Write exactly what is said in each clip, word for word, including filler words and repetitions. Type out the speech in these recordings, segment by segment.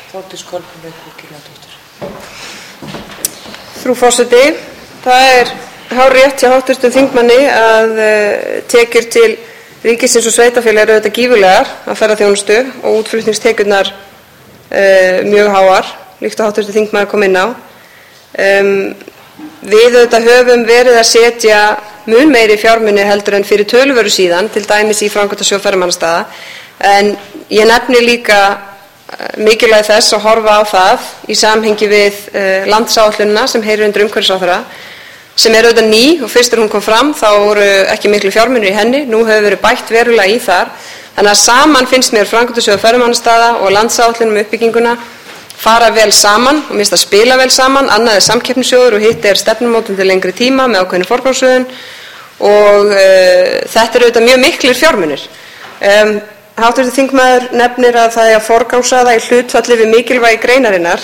Þórdís Kolbrún Gylfadóttir. Frú forseti, það er hárrétt hjá háttvirtum þingmanni að uh, tekjur til ríkisins og sveitarfélaga eru auðvitað gífurlegar að ferðaþjónustu og útflutningstekjurnar uh, mjög háar, líkt og háttvirtur þingmaður kom inn á. Um, við auðvitað höfum verið að setja mun meiri fjármuni heldur en fyrir töluveru síðan, til dæmis í framkvæmdasjóð ferðamannastaða, en ég nefni líka mikilvægi þess að horfa á það í samhengi við uh, landsáætlunina sem heyrir undir umhverfisráðherra, sem er auðvitað ný og fyrst þegar hún kom fram þá voru ekki miklu fjármunir í henni, nú hefur verið bætt verulega í þar, þannig að saman finnst mér framkvæmdasjóður ferðamannastaða og landsáætlun um uppbygginguna fara vel saman og minnst að spila vel saman, annað er samkeppnissjóður og hitt er stefnumótun til lengri tíma með ákveðinni forgangsröðun og uh, þetta eru auðvitað mjög miklir fjármunir. Um, Háttvirtur þingmaður nefnir að það er að forgangsraða í hlutfalli við mikilvægi greinarinnar.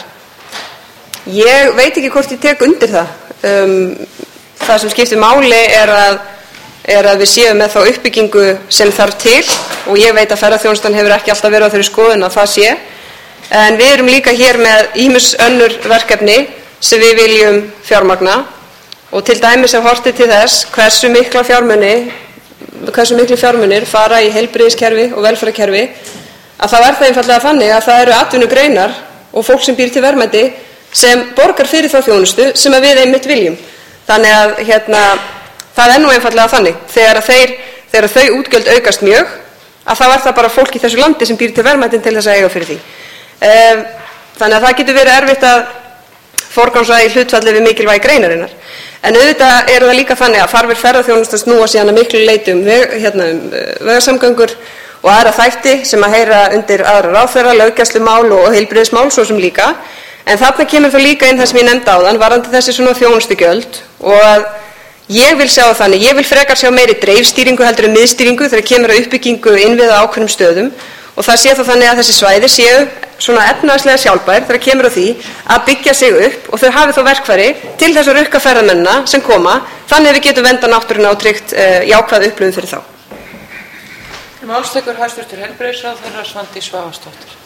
Ég veit ekki hvort ég tek undir það. Um, það sem skiptir máli er að, er að við séum með þá uppbyggingu sem þarf til og ég veit að ferðaþjónustan hefur ekki alltaf verið á þeirri skoðun að það sé. En við erum líka hér með ýmis önnur verkefni sem við viljum fjármagna og til dæmis ef horft er til þess hversu mikla fjármuni hversu miklu fjármunir fara í heilbrigðiskerfi og velferðarkerfi, að þá er það einfaldlega þannig að það eru atvinnugreinar og fólk sem býr til verðmæti sem borgar fyrir þá þjónustu sem að við einmitt viljum. Þannig að hérna, það er nú einfaldlega þannig. Þegar, þeir, þegar þau útgjöld aukast mjög, að þá er það bara fólk í þessu landi sem býr til verðmætin til þess að eiga fyrir því. Um, þannig að það getur verið erfitt að forgangsraða í hlutfalli við mikilvægi greinarinnar. En auðvitað er það líka þannig að þarfir ferðaþjónustu snúa síðan að miklu leyti um, veg, hérna, um vegasamgöngur og aðra þætti sem að heyra undir aðra ráðherra, löggæslumál og heilbrigðismál svo sem líka. En þarna kemur það líka inn það sem ég nefndi áðan, varðandi þessi svona þjónustugjöld og að ég vil sjá þannig, ég vil frekar sjá meiri dreifstýringu heldur en miðstýringu þegar kemur að uppbyggingu innviða á ákveðnum stöðum og það sé þá þannig að þessi svæði séu svona efnahagslega sjálfbær þegar kemur á því að byggja sig upp og þau hafi þá verkfæri til þess að rukka ferðamennina sem koma, þannig að við getum vernda náttúruna og tryggt uh, jákvæð upplifun fyrir þá. Málstekur hæstvirtur heilbrigðisráðherra Svandís Svavarsdóttir.